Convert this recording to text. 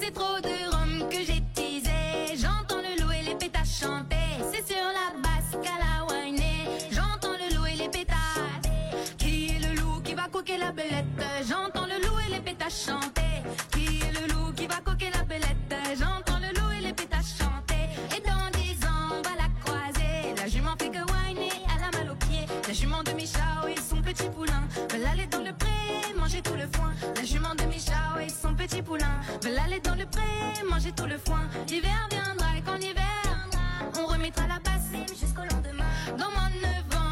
c'est trop de rhum que j'ai teasé. J'entends le loup et les pétasses chanter. C'est sur la basse qu'à la whiner. J'entends le loup et les pétasses. Qui est le loup qui va coquer la belette? J'entends le loup et les pétasses chanter. Qui est le loup qui va coquer la belette? J'entends le loup et les pétasses chanter. Et dans 10 ans on va la croiser. La jument fait que whiner, elle a mal aux pieds. La jument de Michao et son petit poulain veulent aller dans le pré, manger tout le foin. La jument de Michao et son petit poulain veulent aller dans le pré, manger tout le foin. L'hiver viendra et qu'en hiver on remettra la bassine jusqu'au lendemain. Dans mon 9 ans